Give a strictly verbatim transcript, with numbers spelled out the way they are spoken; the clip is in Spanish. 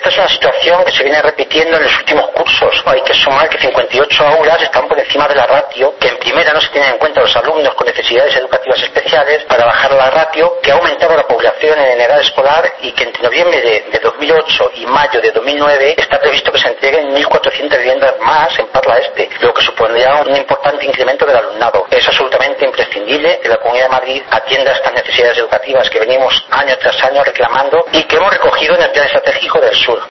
es una situación que se viene repitiendo en los últimos cursos. Hay que sumar que cincuenta y ocho aulas están por encima de la ratio, que en primera no se tienen en cuenta los alumnos con necesidades educativas especiales para bajar la ratio, que ha aumentado la población en edad escolar y que entre noviembre de, de dos mil ocho y mayo de dos mil nueve está previsto que se entreguen mil cuatrocientas viviendas más en Parla Este, lo que supondría un importante incremento del alumnado. Es absolutamente imprescindible que la Comunidad de Madrid atienda estas necesidades educativas que venimos año tras año reclamando y que hemos recogido en el Plan Estratégico del Sur.